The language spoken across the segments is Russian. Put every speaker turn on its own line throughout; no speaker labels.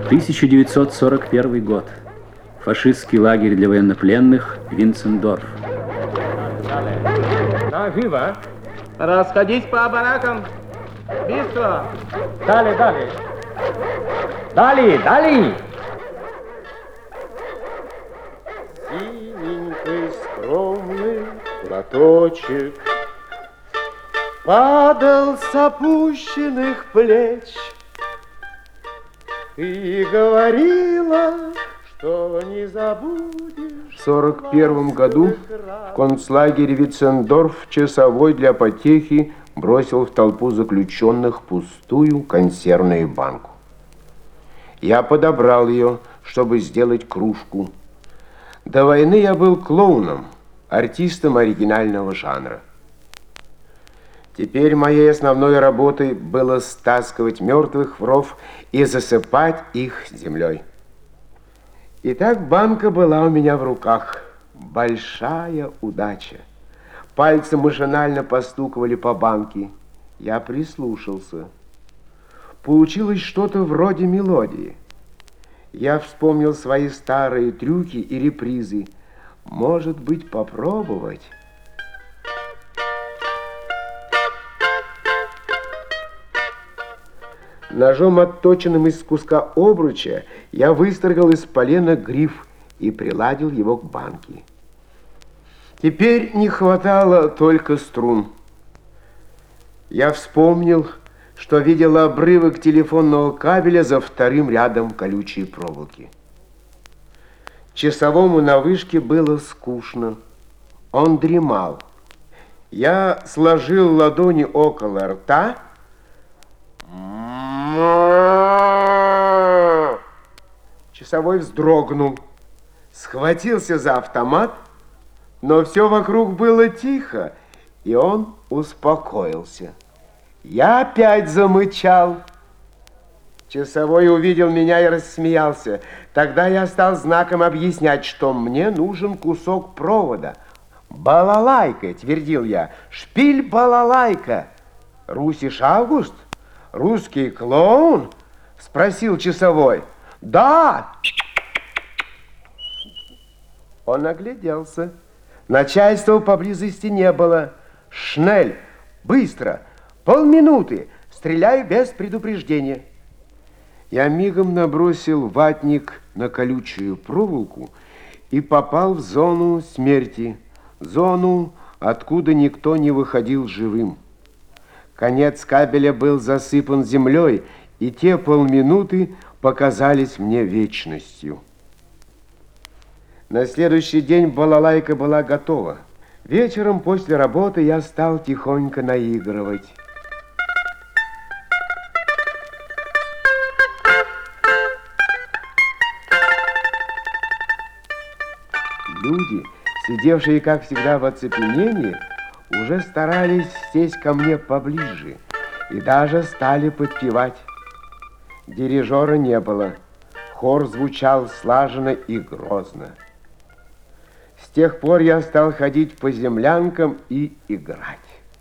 1941 год. Фашистский лагерь для военнопленных Винцендорф.
Живо! Расходись по баракам! Быстро!
Далее, далее! Далее, далее!
Синенький скромный платочек падал с опущенных плеч и говорила, что не забудешь. В 1941 году в концлагере Винцендорф часовой для потехи бросил в толпу заключенных пустую консервную банку. Я подобрал ее, чтобы сделать кружку. До войны я был клоуном, артистом оригинального жанра. Теперь моей основной работой было стаскивать мертвых в ров и засыпать их землей. Итак, банка была у меня в руках. Большая удача. Пальцы машинально постукивали по банке. Я прислушался. Получилось что-то вроде мелодии. Я вспомнил свои старые трюки и репризы. Может быть, попробовать? Ножом, отточенным из куска обруча, я выстрогал из полена гриф и приладил его к банке. Теперь не хватало только струн. Я вспомнил, что видел обрывок телефонного кабеля за вторым рядом колючей проволоки. Часовому на вышке было скучно. Он дремал. Я сложил ладони около рта. Часовой вздрогнул, схватился за автомат, но все вокруг было тихо, и он успокоился. Я опять замычал. Часовой увидел меня и рассмеялся. Тогда я стал знаком объяснять, что мне нужен кусок провода. «Балалайка», твердил я, «шпиль балалайка». «Русиш Август? Русский клоун?» Спросил часовой. «Да!» Он огляделся. Начальства поблизости не было. «Шнель! Быстро! Полминуты! Стреляю без предупреждения!» Я мигом набросил ватник на колючую проволоку и попал в зону смерти. Зону, откуда никто не выходил живым. Конец кабеля был засыпан землей, и те полминуты показались мне вечностью. На следующий день балалайка была готова. Вечером после работы я стал тихонько наигрывать. Люди, сидевшие, как всегда, в оцепенении, уже старались сесть ко мне поближе и даже стали подпевать. Дирижера не было. Хор звучал слаженно и грозно. С тех пор я стал ходить по землянкам и играть.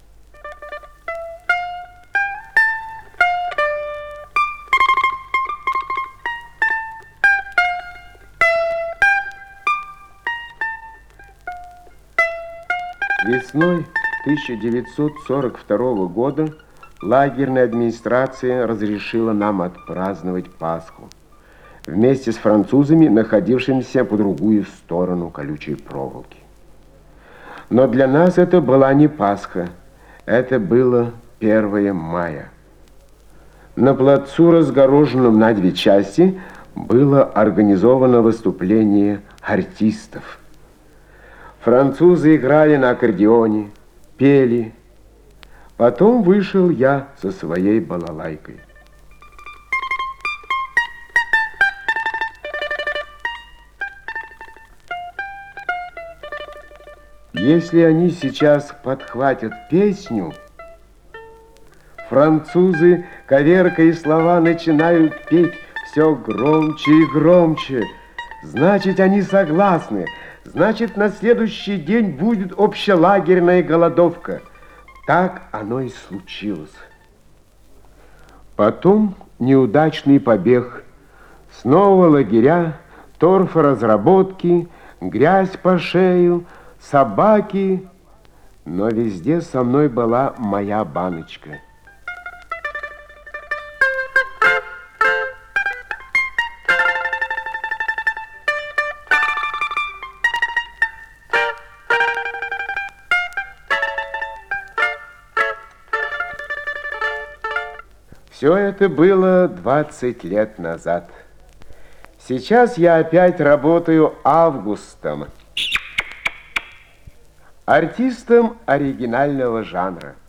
Весной 1942 года лагерная администрация разрешила нам отпраздновать Пасху вместе с французами, находившимися по другую сторону колючей проволоки. Но для нас это была не Пасха, это было 1 мая. На плацу, разгороженном на две части, было организовано выступление артистов. Французы играли на аккордеоне, пели. Потом вышел я со своей балалайкой. Если они сейчас подхватят песню, французы, коверкая слова, начинают петь все громче и громче. Значит, они согласны. Значит, на следующий день будет общелагерная голодовка. Так оно и случилось. Потом неудачный побег Снова лагеря, торфоразработки, грязь по шею, собаки. Но везде со мной была моя баночка. Все это было 20 лет назад. Сейчас я опять работаю Августом, артистом оригинального жанра.